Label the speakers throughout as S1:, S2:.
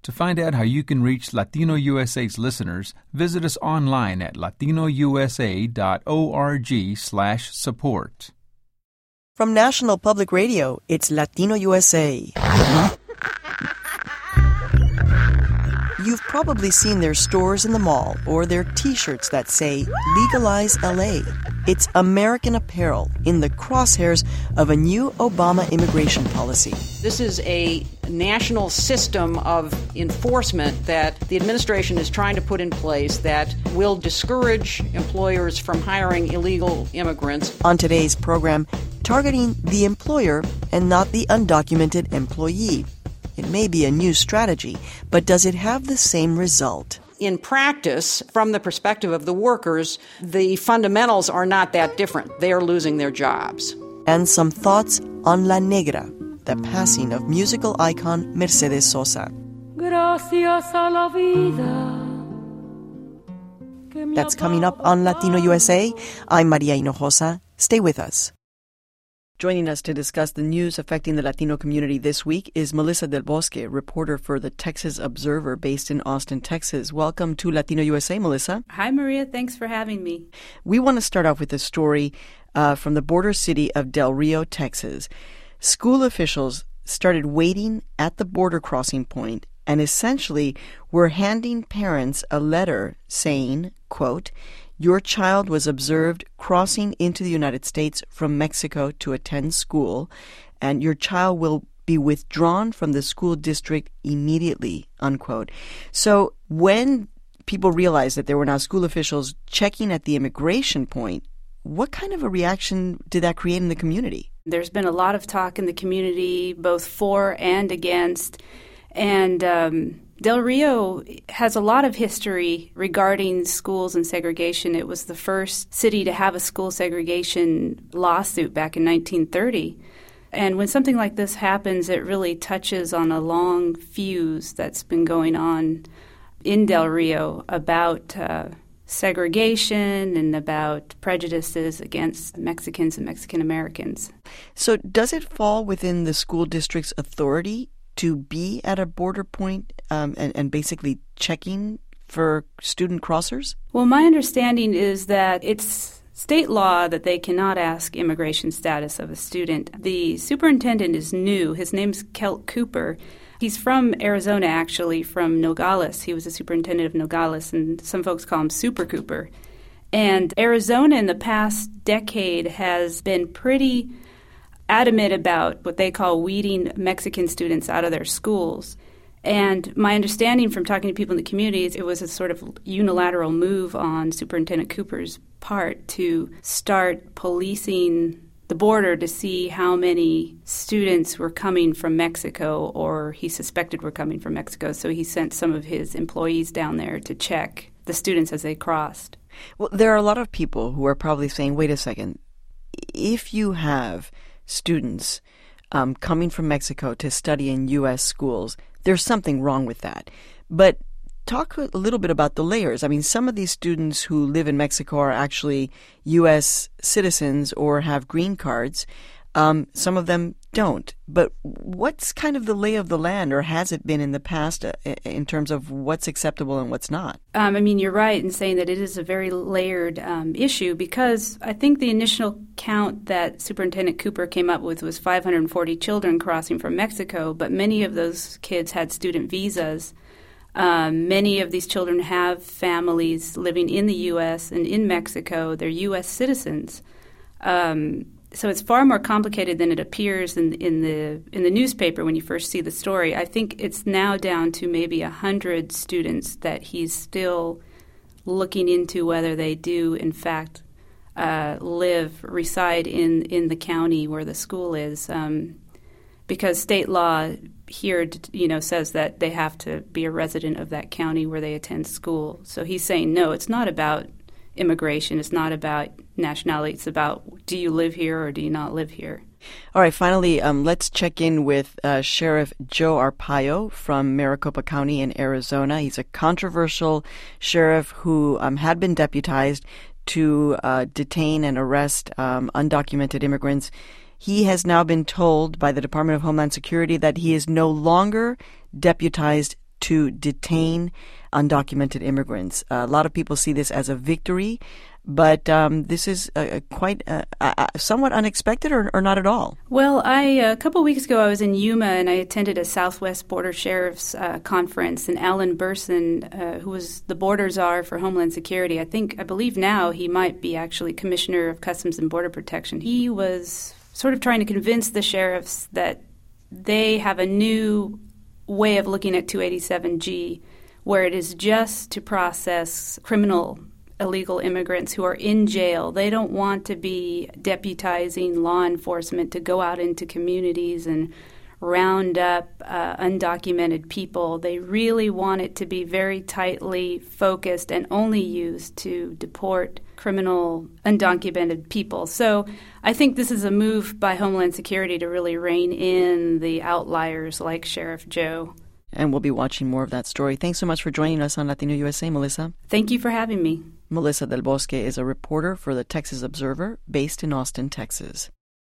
S1: To find out how you can reach Latino USA's listeners, visit us online at latinousa.org/support.
S2: From National Public Radio, it's Latino USA. You've probably seen their stores in the mall or their T-shirts that say, Legalize LA. It's American apparel in the crosshairs of a new Obama immigration policy.
S3: This is a national system of enforcement that the administration is trying to put in place that will discourage employers from hiring illegal immigrants.
S2: On today's program, targeting the employer and not the undocumented employee. It may be a new strategy, but does it have the same result?
S3: In practice, from the perspective of the workers, the fundamentals are not that different. They are losing their jobs.
S2: And some thoughts on La Negra, the passing of musical icon Mercedes Sosa.
S4: Gracias a la vida.
S2: That's coming up on Latino USA. I'm Maria Hinojosa. Stay with us. Joining us to discuss the news affecting the Latino community this week is Melissa Del Bosque, reporter for the Texas Observer based in Austin, Texas. Welcome to Latino USA, Melissa.
S5: Hi, Maria. Thanks for having me.
S2: We want to start off with a story from the border city of Del Rio, Texas. School officials started waiting at the border crossing point and essentially were handing parents a letter saying, quote, your child was observed crossing into the United States from Mexico to attend school, and your child will be withdrawn from the school district immediately, unquote. So when people realized that there were now school officials checking at the immigration point, what kind of a reaction did that create in the community?
S5: There's been a lot of talk in the community, both for and against, and Del Rio has a lot of history regarding schools and segregation. It was the first city to have a school segregation lawsuit back in 1930. And when something like this happens, it really touches on a long fuse that's been going on in Del Rio about segregation and about prejudices against Mexicans and Mexican Americans.
S2: So does it fall within the school district's authority to be at a border point and basically checking for student crossers?
S5: Well, my understanding is that it's state law that they cannot ask immigration status of a student. The superintendent is new. His name's Kelt Cooper. He's from Arizona, actually, from Nogales. He was the superintendent of Nogales, and some folks call him Super Cooper. And Arizona in the past decade has been pretty adamant about what they call weeding Mexican students out of their schools. And my understanding from talking to people in the community is it was a sort of unilateral move on Superintendent Cooper's part to start policing the border to see how many students were coming from Mexico or he suspected were coming from Mexico. So he sent some of his employees down there to check the students as they crossed.
S2: Well, there are a lot of people who are probably saying, wait a second, if you have students coming from Mexico to study in U.S. schools, there's something wrong with that. But talk a little bit about the layers. I mean, some of these students who live in Mexico are actually U.S. citizens or have green cards. Some of them don't. But what's kind of the lay of the land, or has it been in the past in terms of what's acceptable and what's not?
S5: I mean, you're right in saying that it is a very layered issue, because I think the initial count that Superintendent Cooper came up with was 540 children crossing from Mexico, but many of those kids had student visas. Many of these children have families living in the U.S. and in Mexico. They're U.S. citizens. So it's far more complicated than it appears in the newspaper when you first see the story. I think it's now down to maybe 100 students that he's still looking into whether they do, in fact, reside in the county where the school is, because state law here, says that they have to be a resident of that county where they attend school. So he's saying, no, it's not about immigration. It's not about nationality. It's about, do you live here or do you not live here?
S2: All right, finally, let's check in with Sheriff Joe Arpaio from Maricopa County in Arizona. He's a controversial sheriff who had been deputized to detain and arrest undocumented immigrants. He has now been told by the Department of Homeland Security that he is no longer deputized to detain undocumented immigrants. A lot of people see this as a victory, but this is quite somewhat unexpected or not at all.
S5: Well, a couple of weeks ago I was in Yuma and I attended a Southwest Border Sheriff's conference, and Alan Burson, who was the border czar for Homeland Security, I believe now he might be actually Commissioner of Customs and Border Protection. He was sort of trying to convince the sheriffs that they have a new way of looking at 287G, where it is just to process criminal illegal immigrants who are in jail. They don't want to be deputizing law enforcement to go out into communities and round up undocumented people. They really want it to be very tightly focused and only used to deport criminal undocumented people. So I think this is a move by Homeland Security to really rein in the outliers like Sheriff Joe.
S2: And we'll be watching more of that story. Thanks so much for joining us on Latino USA, Melissa.
S5: Thank you for having me.
S2: Melissa Del Bosque is a reporter for the Texas Observer based in Austin, Texas.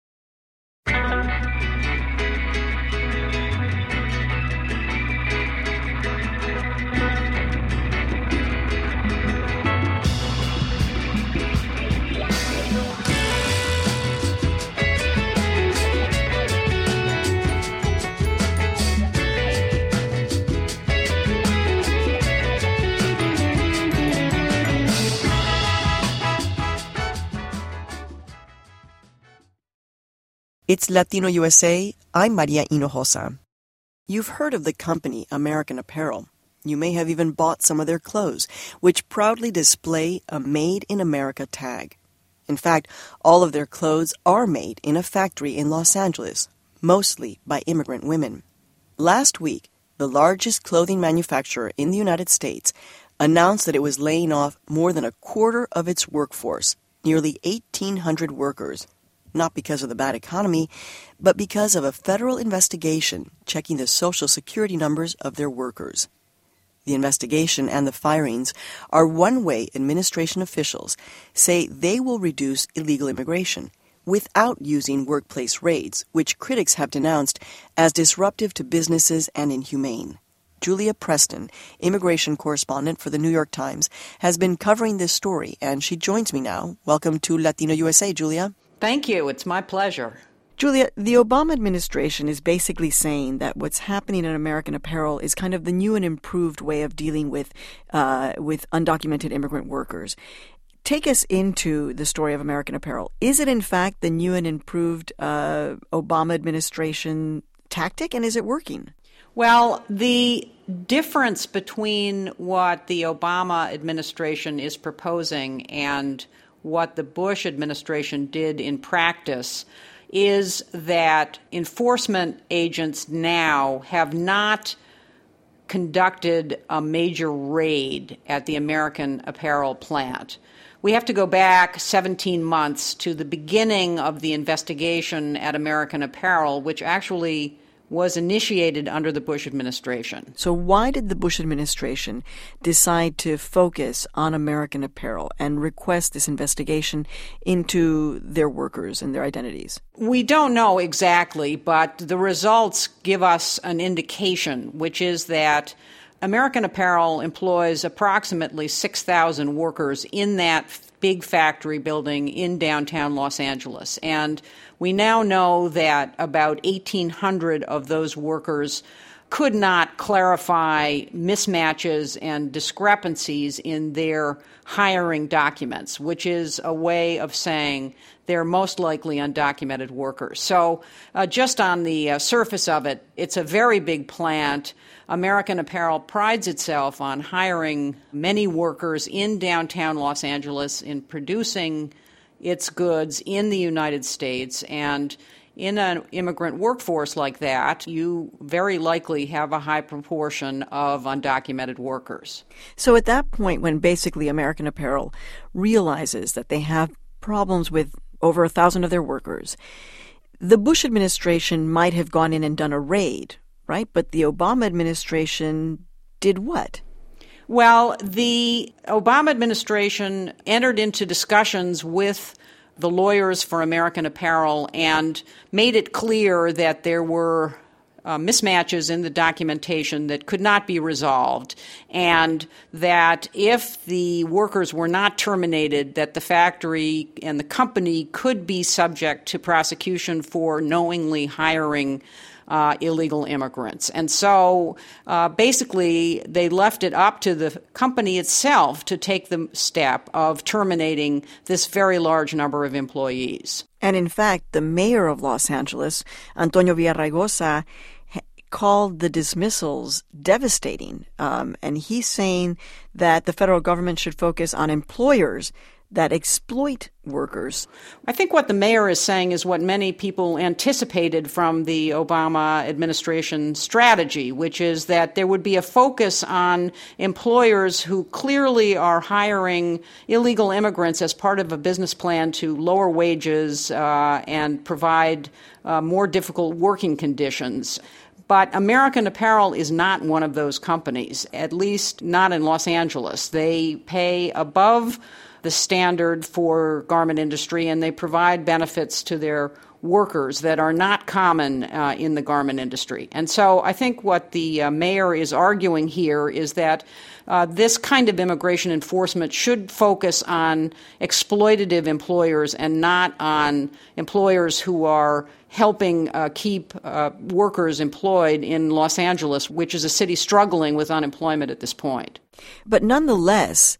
S2: It's Latino USA. I'm Maria Hinojosa. You've heard of the company American Apparel. You may have even bought some of their clothes, which proudly display a Made in America tag. In fact, all of their clothes are made in a factory in Los Angeles, mostly by immigrant women. Last week, the largest clothing manufacturer in the United States announced that it was laying off more than a quarter of its workforce, nearly 1,800 workers. Not because of the bad economy, but because of a federal investigation checking the Social Security numbers of their workers. The investigation and the firings are one way administration officials say they will reduce illegal immigration without using workplace raids, which critics have denounced as disruptive to businesses and inhumane. Julia Preston, immigration correspondent for the New York Times, has been covering this story, and she joins me now. Welcome to Latino USA, Julia.
S3: Thank you. It's my pleasure.
S2: Julia, the Obama administration is basically saying that what's happening in American Apparel is kind of the new and improved way of dealing with undocumented immigrant workers. Take us into the story of American Apparel. Is it, in fact, the new and improved Obama administration tactic, and is it working?
S3: Well, the difference between what the Obama administration is proposing and what the Bush administration did in practice is that enforcement agents now have not conducted a major raid at the American Apparel plant. We have to go back 17 months to the beginning of the investigation at American Apparel, which actually was initiated under the Bush administration.
S2: So why did the Bush administration decide to focus on American Apparel and request this investigation into their workers and their identities?
S3: We don't know exactly, but the results give us an indication, which is that American Apparel employs approximately 6,000 workers in that big factory building in downtown Los Angeles. And we now know that about 1,800 of those workers could not clarify mismatches and discrepancies in their hiring documents, which is a way of saying they're most likely undocumented workers. So just on the surface of it, it's a very big plant. American Apparel prides itself on hiring many workers in downtown Los Angeles, in producing its goods in the United States, and in an immigrant workforce like that, you very likely have a high proportion of undocumented workers.
S2: So at that point, when basically American Apparel realizes that they have problems with over 1,000 of their workers, the Bush administration might have gone in and done a raid, right? But the Obama administration did what?
S3: Well, the Obama administration entered into discussions with the lawyers for American Apparel and made it clear that there were mismatches in the documentation that could not be resolved, and that if the workers were not terminated, that the factory and the company could be subject to prosecution for knowingly hiring illegal immigrants. And so basically they left it up to the company itself to take the step of terminating this very large number of employees.
S2: And in fact, the mayor of Los Angeles, Antonio Villaraigosa, called the dismissals devastating. And he's saying that the federal government should focus on employers that exploit workers.
S3: I think what the mayor is saying is what many people anticipated from the Obama administration strategy, which is that there would be a focus on employers who clearly are hiring illegal immigrants as part of a business plan to lower wages and provide more difficult working conditions. But American Apparel is not one of those companies, at least not in Los Angeles. They pay above the standard for garment industry, and they provide benefits to their workers that are not common in the garment industry. And so I think what the mayor is arguing here is that this kind of immigration enforcement should focus on exploitative employers and not on employers who are helping keep workers employed in Los Angeles, which is a city struggling with unemployment at this point.
S2: But nonetheless,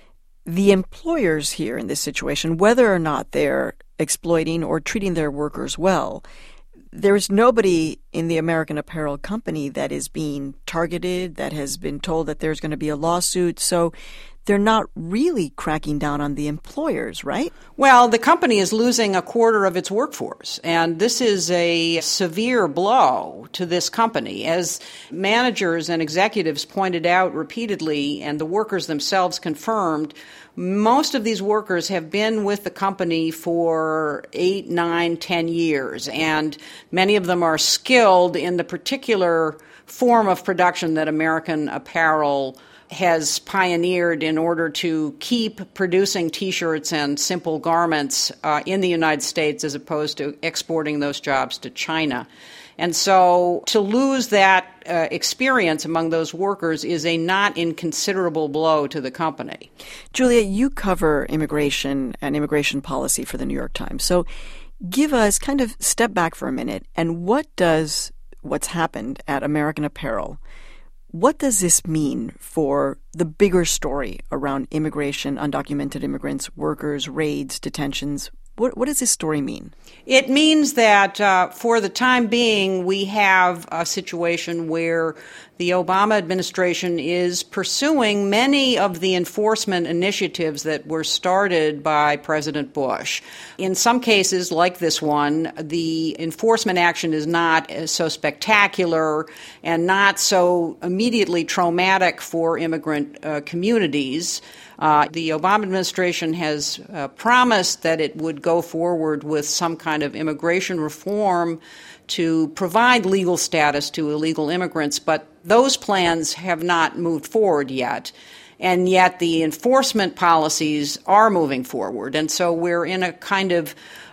S2: the employers here in this situation, whether or not they're exploiting or treating their workers well, there's nobody in the American Apparel company that is being targeted, that has been told that there's going to be a lawsuit. So they're not really cracking down on the employers, right?
S3: Well, the company is losing a quarter of its workforce, and this is a severe blow to this company. As managers and executives pointed out repeatedly, and the workers themselves confirmed, most of these workers have been with the company for 8, 9, 10 years, and many of them are skilled in the particular form of production that American Apparel has pioneered in order to keep producing T-shirts and simple garments in the United States as opposed to exporting those jobs to China. And so to lose that experience among those workers is a not inconsiderable blow to the company.
S2: Julia, you cover immigration and immigration policy for the New York Times. So give us kind of step back for a minute, and what's happened at American Apparel, what does this mean for the bigger story around immigration, undocumented immigrants, workers, raids, detentions? What does this story mean?
S3: It means that for the time being, we have a situation where the Obama administration is pursuing many of the enforcement initiatives that were started by President Bush. In some cases, like this one, the enforcement action is not so spectacular and not so immediately traumatic for immigrant communities. The Obama administration has promised that it would go forward with some kind of immigration reform to provide legal status to illegal immigrants, but those plans have not moved forward yet. And yet the enforcement policies are moving forward. And so we're in a kind of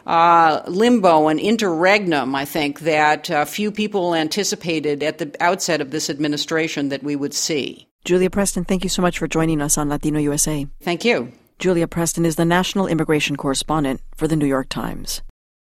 S3: limbo, an interregnum, I think, that few people anticipated at the outset of this administration that we would see.
S2: Julia Preston, thank you so much for joining us on Latino USA.
S3: Thank you.
S2: Julia Preston is the national immigration correspondent for the New York Times.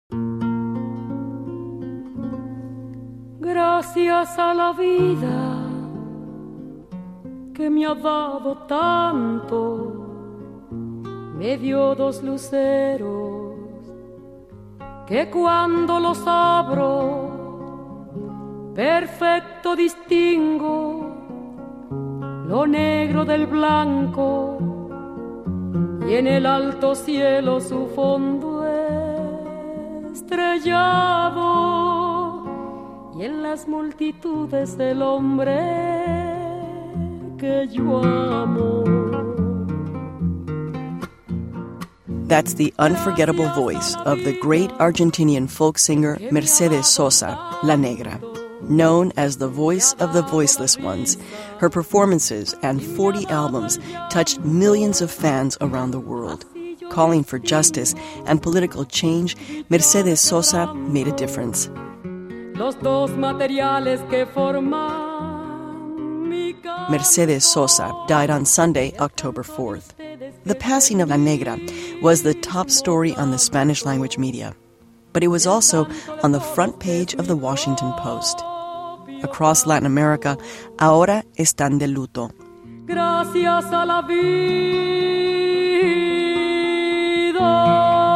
S4: Gracias a la vida que me ha dado tanto, me dio 2 luceros que cuando los abro perfecto distingo lo negro del blanco y en el alto cielo su fondo estrellado y en las multitudes del hombre que yo amo.
S2: That's the unforgettable voice of the great Argentinian folk singer Mercedes Sosa, La Negra. Known as the voice of the voiceless ones, her performances and 40 albums touched millions of fans around the world. Calling for justice and political change, Mercedes Sosa made a difference.
S4: los dos materiales que forman mi casa.
S2: Mercedes Sosa died on Sunday, October 4th. The passing of La Negra was the top story on the Spanish-language media, but it was also on the front page of the Washington Post. Across Latin America, ahora están de luto.
S4: Gracias a la vida.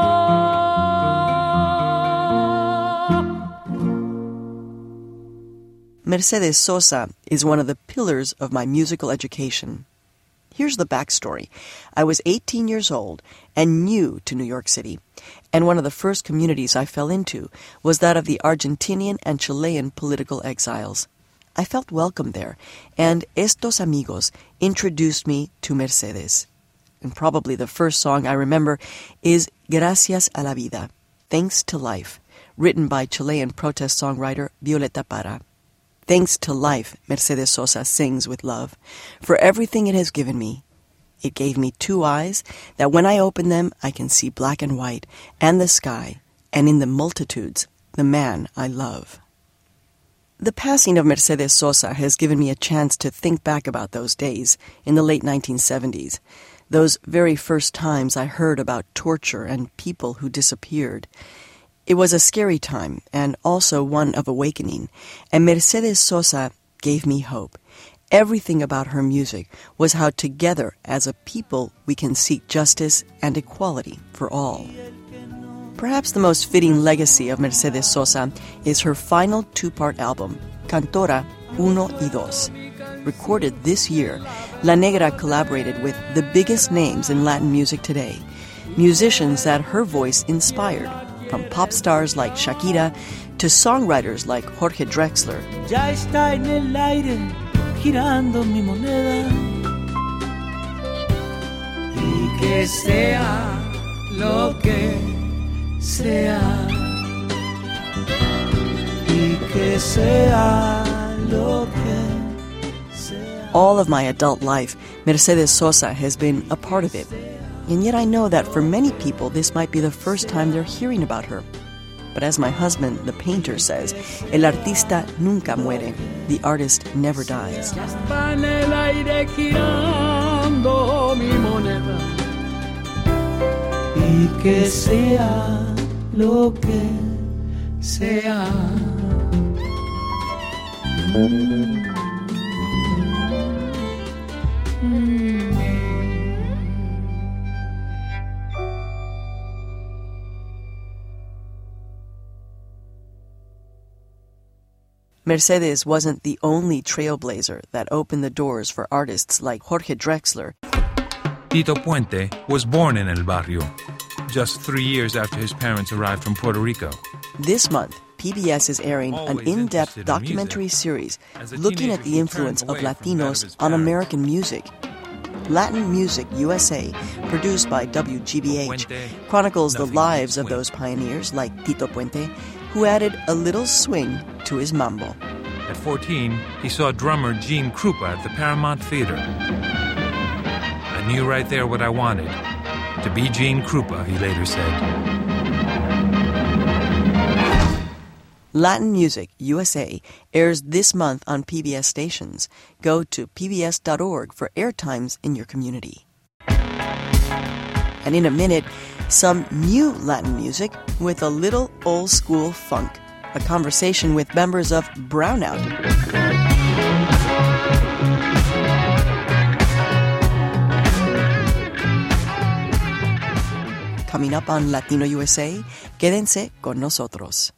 S2: Mercedes Sosa is one of the pillars of my musical education. Here's the backstory. I was 18 years old and new to New York City, and one of the first communities I fell into was that of the Argentinian and Chilean political exiles. I felt welcome there, and estos amigos introduced me to Mercedes. And probably the first song I remember is Gracias a la Vida, Thanks to Life, written by Chilean protest songwriter Violeta Parra. Thanks to life, Mercedes Sosa sings with love, for everything it has given me. It gave me two eyes that when I open them, I can see black and white, and the sky, and in the multitudes, the man I love. The passing of Mercedes Sosa has given me a chance to think back about those days in the late 1970s, those very first times I heard about torture and people who disappeared. It was a scary time, and also one of awakening, and Mercedes Sosa gave me hope. Everything about her music was how together as a people we can seek justice and equality for all. Perhaps the most fitting legacy of Mercedes Sosa is her final two-part album, Cantora 1 y 2. Recorded this year, La Negra collaborated with the biggest names in Latin music today, musicians that her voice inspired, from pop stars like Shakira to songwriters like Jorge Drexler.
S6: Ya está en el aire, girando mi moneda. Y que sea lo que sea. Y que sea lo que sea.
S2: All of my adult life, Mercedes Sosa has been a part of it. And yet I know that for many people, this might be the first time they're hearing about her. But as my husband, the painter, says, el artista nunca muere. The artist never dies.
S6: Ya está en el aire girando mi moneda. Y que sea lo que sea.
S2: Mercedes wasn't the only trailblazer that opened the doors for artists like Jorge Drexler.
S7: Tito Puente was born in El Barrio, just 3 years after his parents arrived from Puerto Rico.
S2: This month, PBS is airing an in-depth documentary series looking at the influence of Latinos on American music. Latin Music USA, produced by WGBH, chronicles the lives of those pioneers like Tito Puente, who added a little swing to his mambo.
S7: At 14, he saw drummer Gene Krupa at the Paramount Theater. I knew right there what I wanted. To be Gene Krupa, he later said.
S2: Latin Music USA airs this month on PBS stations. Go to pbs.org for airtimes in your community. And in a minute, some new Latin music with a little old-school funk. A conversation with members of Brownout. Coming up on Latino USA, quédense con nosotros.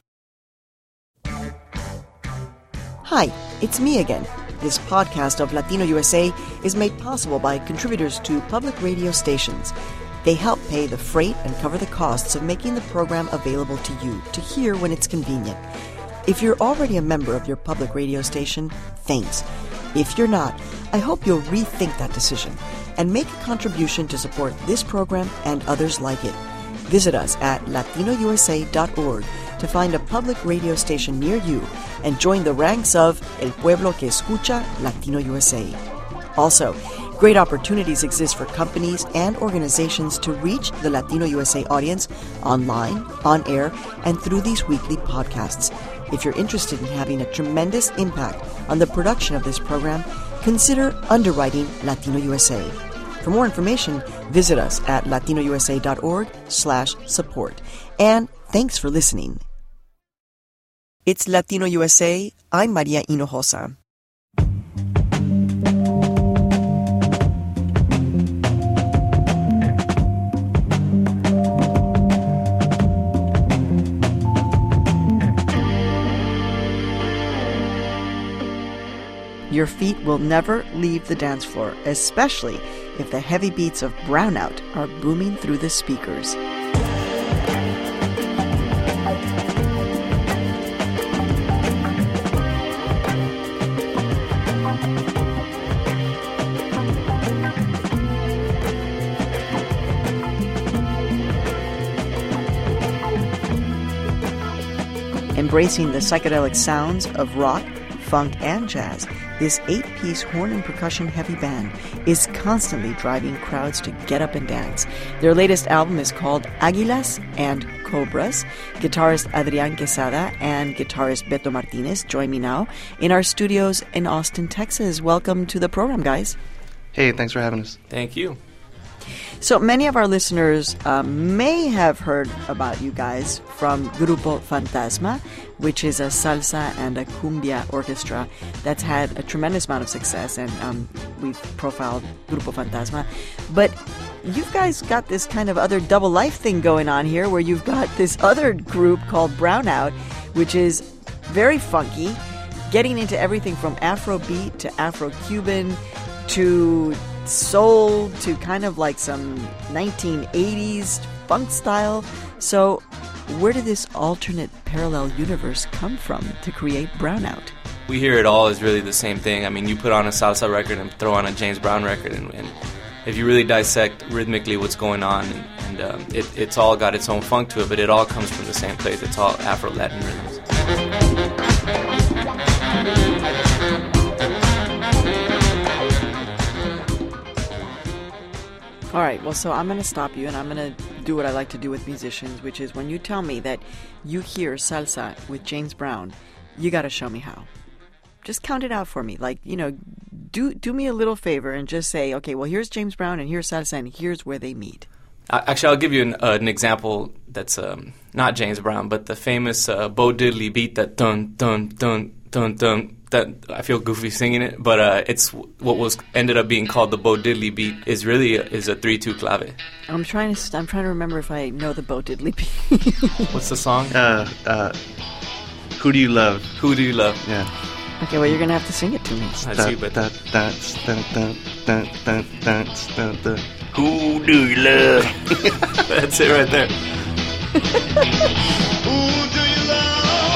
S2: Hi, it's me again. This podcast of Latino USA is made possible by contributors to public radio stations. They help pay the freight and cover the costs of making the program available to you to hear when it's convenient. If you're already a member of your public radio station, thanks. If you're not, I hope you'll rethink that decision and make a contribution to support this program and others like it. Visit us at latinousa.org to find a public radio station near you and join the ranks of El Pueblo que Escucha Latino USA. Also, great opportunities exist for companies and organizations to reach the Latino USA audience online, on air, and through these weekly podcasts. If you're interested in having a tremendous impact on the production of this program, consider underwriting Latino USA. For more information, visit us at latinousa.org/support. And thanks for listening. It's Latino USA. I'm Maria Hinojosa. Your feet will never leave the dance floor, especially if the heavy beats of Brownout are booming through the speakers. Embracing the psychedelic sounds of rock, funk, and jazz, this 8-piece horn and percussion heavy band is constantly driving crowds to get up and dance. Their latest album is called Águilas and Cobras. Guitarist Adrián Quesada and guitarist Beto Martinez join me now in our studios in Austin, Texas. Welcome to the program, guys.
S8: Hey, thanks for having us.
S9: Thank you.
S2: So many of our listeners may have heard about you guys from Grupo Fantasma, which is a salsa and a cumbia orchestra that's had a tremendous amount of success, and we've profiled Grupo Fantasma. But you guys got this kind of other double life thing going on here, where you've got this other group called Brownout, which is very funky, getting into everything from Afrobeat to Afro-Cuban to soul to kind of like some 1980s funk style. So where did this alternate parallel universe come from to create Brownout?
S9: We hear it all as really the same thing. I mean, you put on a salsa record and throw on a James Brown record, and if you really dissect rhythmically what's going on, and it's all got its own funk to it, but it all comes from the same place. It's all Afro-Latin rhythms.
S2: All right, well, so I'm going to stop you, and I'm going to do what I like to do with musicians, which is when you tell me that you hear salsa with James Brown, you got to show me how. Just count it out for me. Like, you know, do me a little favor and just say, okay, well, here's James Brown, and here's salsa, and here's where they meet.
S9: Actually, I'll give you an example that's not James Brown, but the famous Bo Diddley beat, that dun, dun, dun, dun, dun. That I feel goofy singing it, but it's what was ended up being called the Bo Diddley beat. Is a 3/2 clave.
S2: I'm trying to remember if I know the Bo Diddley beat.
S9: What's the song?
S8: Who Do You Love?
S9: Who Do You Love?
S8: Yeah.
S2: Okay, well, you're gonna have to sing it to me.
S8: Who do you love?
S9: That's it right there.
S6: Who do you love?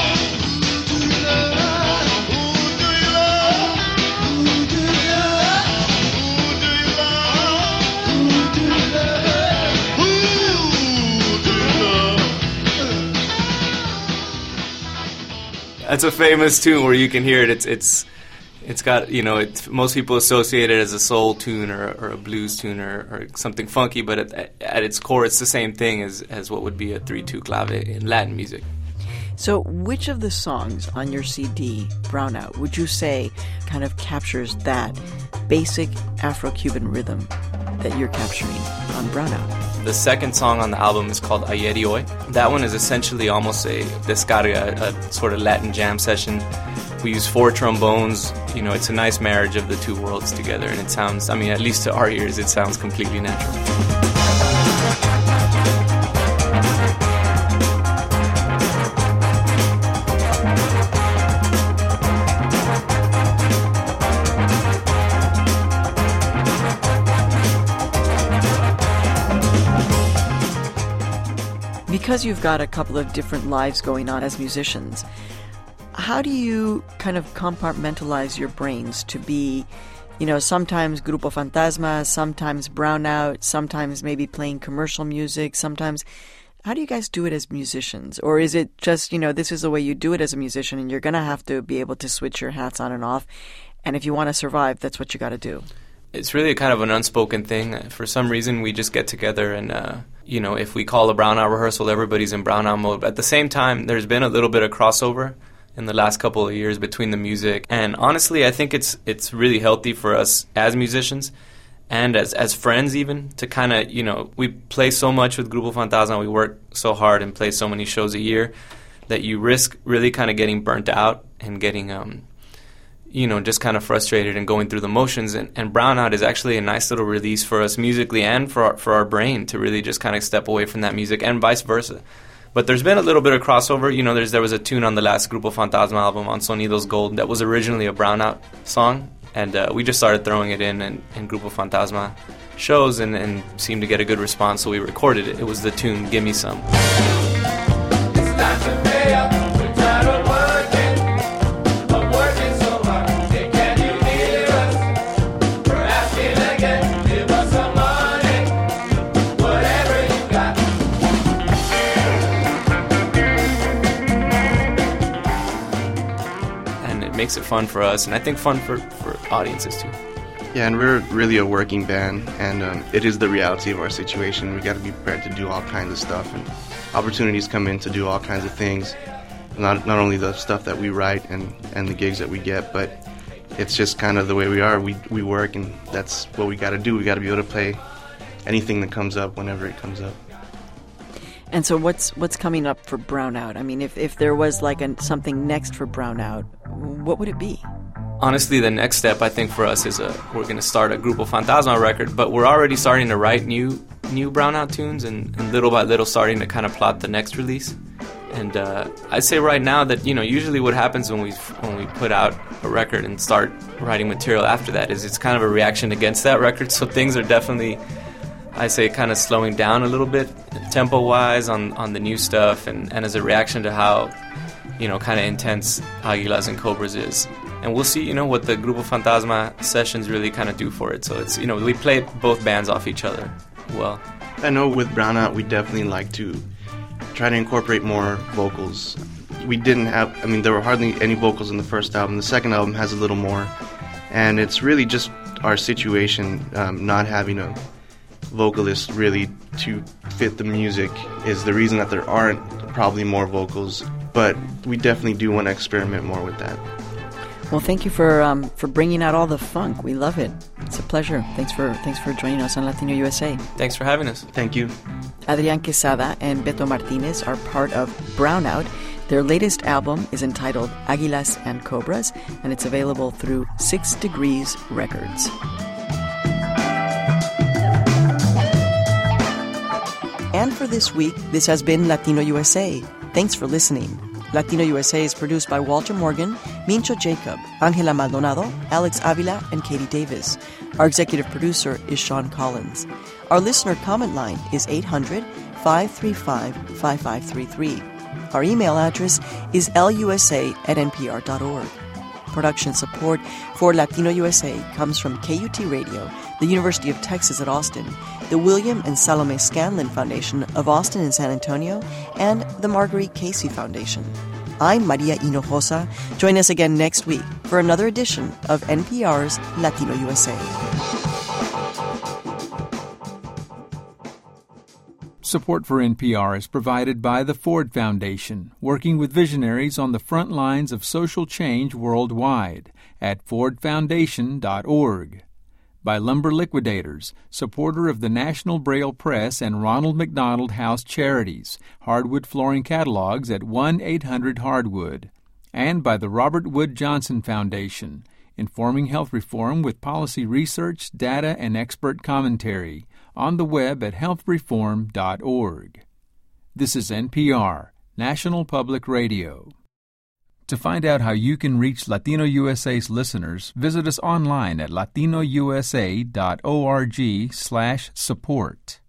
S9: That's a famous tune where you can hear it. It's got, you know, most people associate it as a soul tune or a blues tune or something funky, but at its core, it's the same thing as what would be a 3/2 clave in Latin music.
S2: So which of the songs on your CD, Brownout, would you say kind of captures that basic Afro-Cuban rhythm that you're capturing on Brownout?
S9: The second song on the album is called Ayer y Hoy. That one is essentially almost a descarga, a sort of Latin jam session. We use 4 trombones. You know, it's a nice marriage of the two worlds together, and it sounds, I mean, at least to our ears, it sounds completely natural.
S2: Because you've got a couple of different lives going on as musicians, how do you kind of compartmentalize your brains to be, you know, sometimes Grupo Fantasma, sometimes Brownout, sometimes maybe playing commercial music, sometimes... How do you guys do it as musicians? Or is it just, you know, this is the way you do it as a musician, and you're going to have to be able to switch your hats on and off, and if you want to survive, that's what you got to do?
S9: It's really kind of an unspoken thing. For some reason, we just get together and, you know, if we call a Brownout rehearsal, everybody's in Brownout mode. But at the same time, there's been a little bit of crossover. in the last couple of years between the music. And honestly, I think it's really healthy for us as musicians and as friends even to kind of, we play so much with Grupo Fantasma, we work so hard and play so many shows a year that you risk really kind of getting burnt out and getting, just kind of frustrated and going through the motions. And Brownout is actually a nice little release for us musically and for our brain to really just kind of step away from that music and vice versa. But there's been a little bit of crossover. There was a tune on the last Grupo Fantasma album on Sonidos Gold that was originally a Brownout song. And we just started throwing it in Grupo Fantasma shows and seemed to get a good response, so we recorded it. It was the tune Gimme Some.
S6: It's time to pay up. We're tired of working so hard. Hey, can you hear us? We're asking again. Give us some money, whatever you got.
S9: And it makes it fun for us, and I think fun for audiences too.
S8: Yeah, and we're really a working band, and it is the reality of our situation. We got to be prepared to do all kinds of stuff, and opportunities come in to do all kinds of things. Not only the stuff that we write and the gigs that we get, but it's just kind of the way we are. We work, and that's what we got to do. We got to be able to play anything that comes up whenever it comes up.
S2: And so what's coming up for Brownout? I mean, if there was like something next for Brownout, what would it be?
S9: Honestly, the next step, I think, for us is we're going to start a Grupo Fantasma record, but we're already starting to write new Brownout tunes and little by little starting to kind of plot the next release. And I'd say right now that, usually what happens when we put out a record and start writing material after that is it's kind of a reaction against that record. So things are definitely, I'd say, kind of slowing down a little bit tempo-wise on the new stuff and as a reaction to how, kind of intense Águilas and Cobras is. And we'll see, what the Grupo Fantasma sessions really kind of do for it. So it's, we play both bands off each other well.
S8: I know with Brownout, we definitely like to try to incorporate more vocals. We didn't have, there were hardly any vocals in the first album. The second album has a little more. And it's really just our situation, not having a vocalist really to fit the music is the reason that there aren't probably more vocals. But we definitely do want to experiment more with that.
S2: Well, thank you for bringing out all the funk. We love it. It's a pleasure. Thanks for joining us on Latino USA.
S9: Thanks for having us.
S8: Thank you.
S2: Adrián Quesada and Beto Martinez are part of Brownout. Their latest album is entitled Águilas and Cobras, and it's available through 6 Degrees Records. And for this week, this has been Latino USA. Thanks for listening. Latino USA is produced by Walter Morgan, Mincho Jacob, Angela Maldonado, Alex Avila, and Katie Davis. Our executive producer is Sean Collins. Our listener comment line is 800-535-5533. Our email address is lusa@npr.org. Production support for Latino USA comes from KUT Radio, the University of Texas at Austin, the William and Salome Scanlon Foundation of Austin and San Antonio, and the Marguerite Casey Foundation. I'm Maria Hinojosa. Join us again next week for another edition of NPR's Latino USA.
S1: Support for NPR is provided by the Ford Foundation, working with visionaries on the front lines of social change worldwide at fordfoundation.org. By Lumber Liquidators, supporter of the National Braille Press and Ronald McDonald House Charities, hardwood flooring catalogs at 1-800-HARDWOOD. And by the Robert Wood Johnson Foundation, informing health reform with policy research, data, and expert commentary, on the web at healthreform.org. This is NPR, National Public Radio. To find out how you can reach Latino USA's listeners, visit us online at latinousa.org/support.